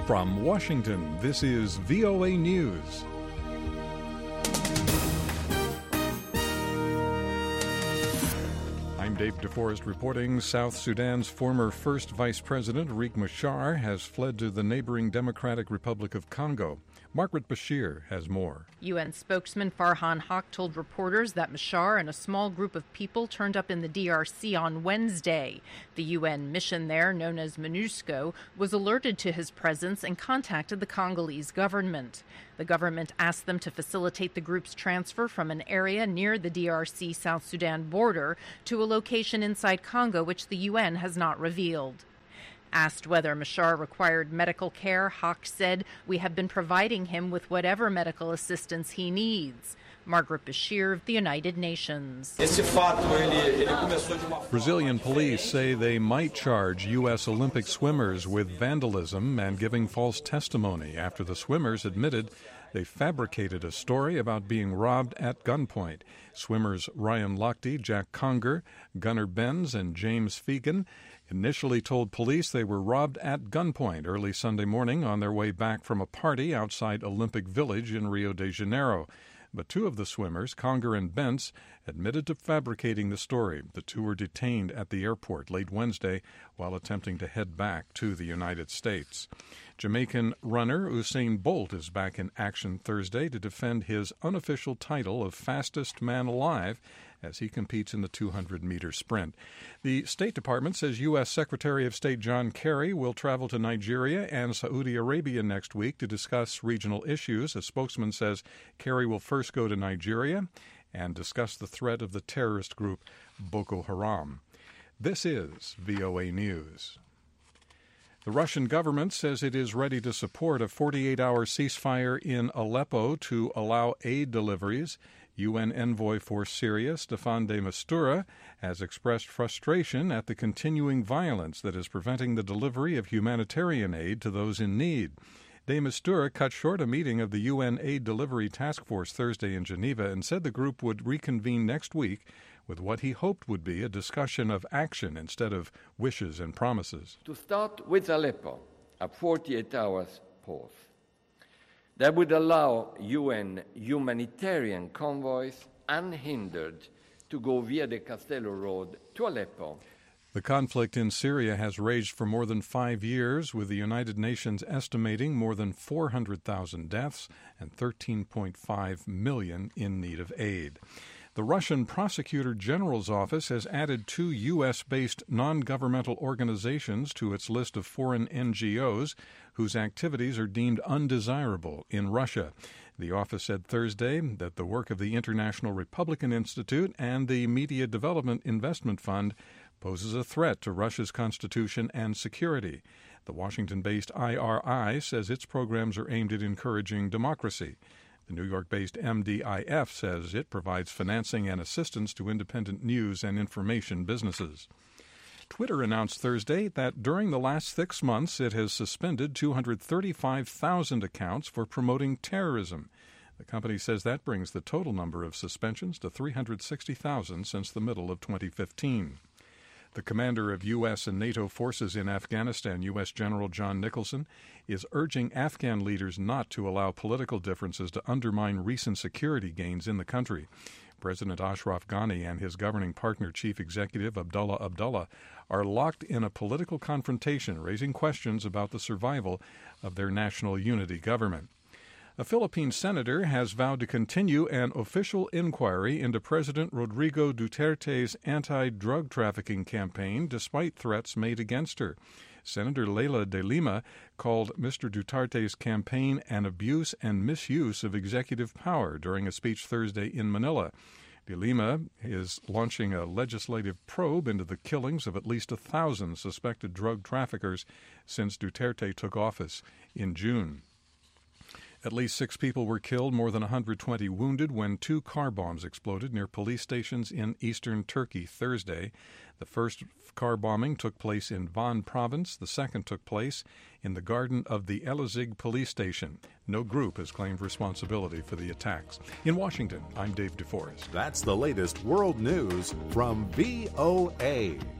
From Washington, this is VOA News. I'm Dave DeForest reporting. South Sudan's former first Vice President, Riek Machar, has fled to the neighboring Democratic Republic of Congo. Margaret Bashir has more. UN spokesman Farhan Haq told reporters that Machar and a small group of people turned up in the DRC on Wednesday. The UN mission there, known as MONUSCO, was alerted to his presence and contacted the Congolese government. The government asked them to facilitate the group's transfer from an area near the DRC-South Sudan border to a location inside Congo, which the UN has not revealed. Asked whether Machar required medical care, Haq said, "We have been providing him with whatever medical assistance he needs." Margaret Bashir of the United Nations. Brazilian police say they might charge U.S. Olympic swimmers with vandalism and giving false testimony after the swimmers admitted they fabricated a story about being robbed at gunpoint. Swimmers Ryan Lochte, Jack Conger, Gunnar Benz, and James Fegan initially told police they were robbed at gunpoint early Sunday morning on their way back from a party outside Olympic Village in Rio de Janeiro. But two of the swimmers, Conger and Benz, admitted to fabricating the story. The two were detained at the airport late Wednesday while attempting to head back to the United States. Jamaican runner Usain Bolt is back in action Thursday to defend his unofficial title of fastest man alive as he competes in the 200-meter sprint. The State Department says U.S. Secretary of State John Kerry will travel to Nigeria and Saudi Arabia next week to discuss regional issues. A spokesman says Kerry will first go to Nigeria and discuss the threat of the terrorist group Boko Haram. This is VOA News. The Russian government says it is ready to support a 48-hour ceasefire in Aleppo to allow aid deliveries. UN envoy for Syria, Staffan de Mistura, has expressed frustration at the continuing violence that is preventing the delivery of humanitarian aid to those in need. De Mistura cut short a meeting of the UN Aid Delivery Task Force Thursday in Geneva and said the group would reconvene next week with what he hoped would be a discussion of action instead of wishes and promises. To start with Aleppo, a 48-hour pause. That would allow UN humanitarian convoys unhindered to go via the Castello Road to Aleppo. The conflict in Syria has raged for more than 5 years, with the United Nations estimating more than 400,000 deaths and 13.5 million in need of aid. The Russian Prosecutor General's office has added 2 U.S.-based non-governmental organizations to its list of foreign NGOs whose activities are deemed undesirable in Russia. The office said Thursday that the work of the International Republican Institute and the Media Development Investment Fund poses a threat to Russia's constitution and security. The Washington-based IRI says its programs are aimed at encouraging democracy. The New York-based MDIF says it provides financing and assistance to independent news and information businesses. Twitter announced Thursday that during the last 6 months it has suspended 235,000 accounts for promoting terrorism. The company says that brings the total number of suspensions to 360,000 since the middle of 2015. The commander of U.S. and NATO forces in Afghanistan, U.S. General John Nicholson, is urging Afghan leaders not to allow political differences to undermine recent security gains in the country. President Ashraf Ghani and his governing partner, Chief Executive Abdullah Abdullah, are locked in a political confrontation, raising questions about the survival of their national unity government. A Philippine senator has vowed to continue an official inquiry into President Rodrigo Duterte's anti-drug trafficking campaign despite threats made against her. Senator Leila de Lima called Mr. Duterte's campaign an abuse and misuse of executive power during a speech Thursday in Manila. De Lima is launching a legislative probe into the killings of at least 1,000 suspected drug traffickers since Duterte took office in June. At least 6 people were killed, more than 120 wounded when 2 car bombs exploded near police stations in eastern Turkey Thursday. The first car bombing took place in Van province. The second took place in the garden of the Elazig police station. No group has claimed responsibility for the attacks. In Washington, I'm Dave DeForest. That's the latest world news from VOA.